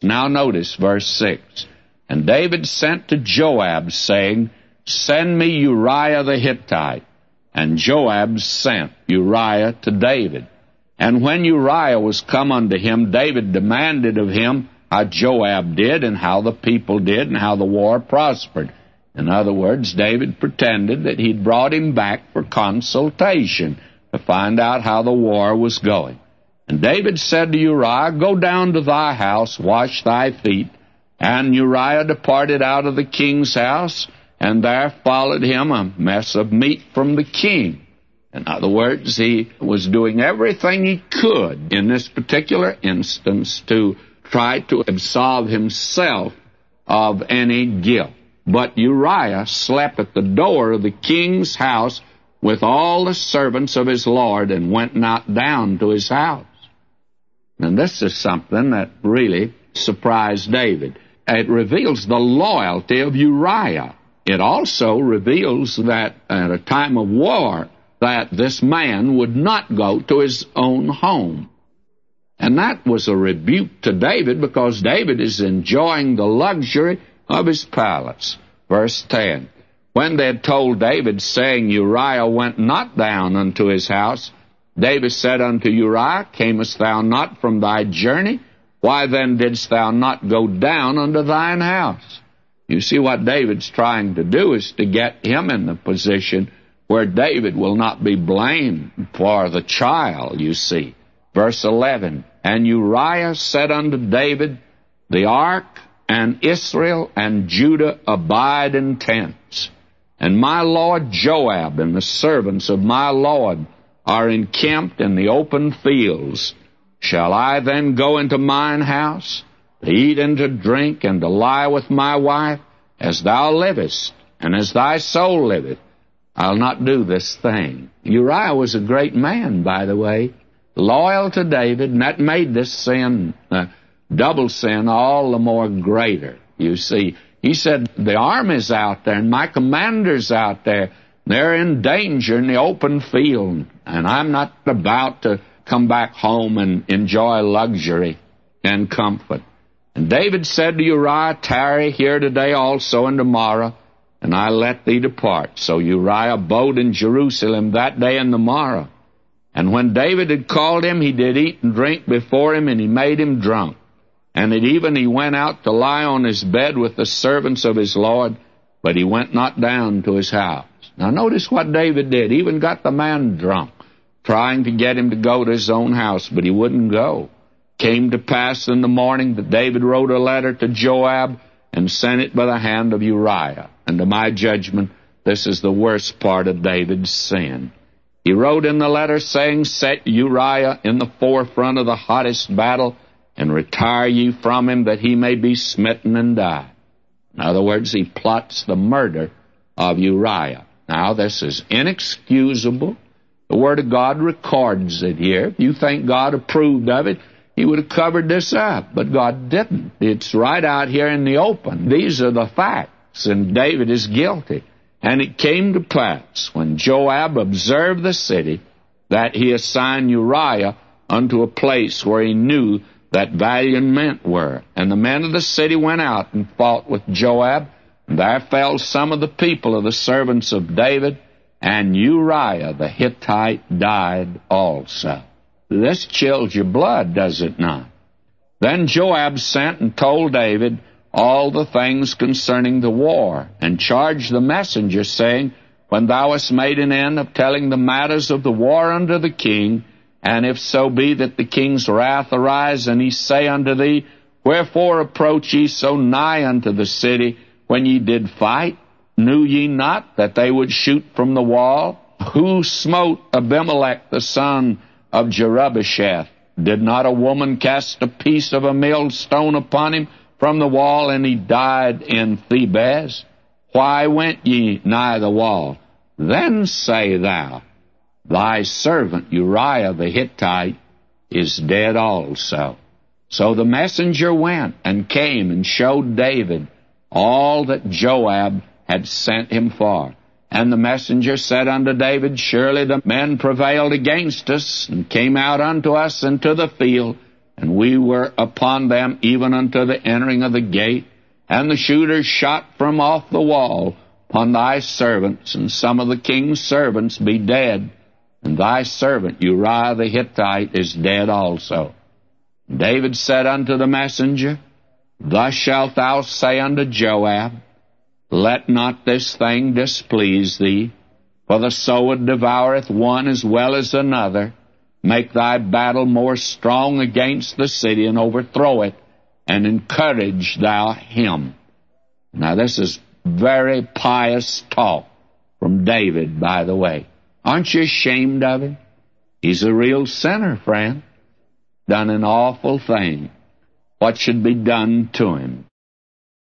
Now notice verse 6. And David sent to Joab, saying, Send me Uriah the Hittite. And Joab sent Uriah to David. And when Uriah was come unto him, David demanded of him how Joab did, and how the people did, and how the war prospered. In other words, David pretended that he'd brought him back for consultation to find out how the war was going. And David said to Uriah, Go down to thy house, wash thy feet. And Uriah departed out of the king's house, and there followed him a mess of meat from the king. In other words, he was doing everything he could in this particular instance to try to absolve himself of any guilt. But Uriah slept at the door of the king's house with all the servants of his lord, and went not down to his house. And this is something that really surprised David. It reveals the loyalty of Uriah. It also reveals that at a time of war, that this man would not go to his own home. And that was a rebuke to David, because David is enjoying the luxury of his palace. Verse 10. When they had told David, saying, Uriah went not down unto his house, David said unto Uriah, Camest thou not from thy journey? Why then didst thou not go down unto thine house? You see, what David's trying to do is to get him in the position where David will not be blamed for the child, you see. Verse 11, And Uriah said unto David, The ark and Israel and Judah abide in tents, and my lord Joab and the servants of my lord are encamped in the open fields. Shall I then go into mine house, to eat and to drink, and to lie with my wife? As thou livest, and as thy soul liveth, I'll not do this thing. Uriah was a great man, by the way, loyal to David, and that made this sin, double sin, all the more greater. You see, he said, the army's out there, and my commander's out there. They're in danger in the open field, and I'm not about to come back home and enjoy luxury and comfort. And David said to Uriah, Tarry here today also and tomorrow, and I let thee depart. So Uriah abode in Jerusalem that day and the morrow. And when David had called him, he did eat and drink before him, and he made him drunk. And at even he went out to lie on his bed with the servants of his Lord, but he went not down to his house. Now notice what David did. He even got the man drunk, trying to get him to go to his own house, but he wouldn't go. Came to pass in the morning that David wrote a letter to Joab and sent it by the hand of Uriah. And to my judgment, this is the worst part of David's sin. He wrote in the letter saying, Set Uriah in the forefront of the hottest battle, and retire ye from him, that he may be smitten and die. In other words, he plots the murder of Uriah. Now, this is inexcusable. The Word of God records it here. If you think God approved of it, He would have covered this up, but God didn't. It's right out here in the open. These are the facts, and David is guilty. And it came to pass, when Joab observed the city, that he assigned Uriah unto a place where he knew that valiant men were. And the men of the city went out and fought with Joab, and there fell some of the people of the servants of David, and Uriah the Hittite died also. This chills your blood, does it not? Then Joab sent and told David all the things concerning the war, and charged the messenger, saying, When thou hast made an end of telling the matters of the war unto the king, and if so be that the king's wrath arise, and he say unto thee, Wherefore approach ye so nigh unto the city when ye did fight? Knew ye not that they would shoot from the wall? Who smote Abimelech the son of Jerubbesheth? Did not a woman cast a piece of a millstone upon him from the wall, and he died in Thebez? Why went ye nigh the wall? Then say thou, Thy servant Uriah the Hittite is dead also. So the messenger went and came and showed David all that Joab had sent him for. And the messenger said unto David, Surely the men prevailed against us, and came out unto us into the field, and we were upon them even unto the entering of the gate, and the shooters shot from off the wall upon thy servants, and some of the king's servants be dead, and thy servant Uriah the Hittite is dead also. David said unto the messenger, Thus shalt thou say unto Joab, Let not this thing displease thee, for the sword devoureth one as well as another. Make thy battle more strong against the city, and overthrow it, and encourage thou him. Now this is very pious talk from David, by the way. Aren't you ashamed of him? He's a real sinner, friend. Done an awful thing. What should be done to him?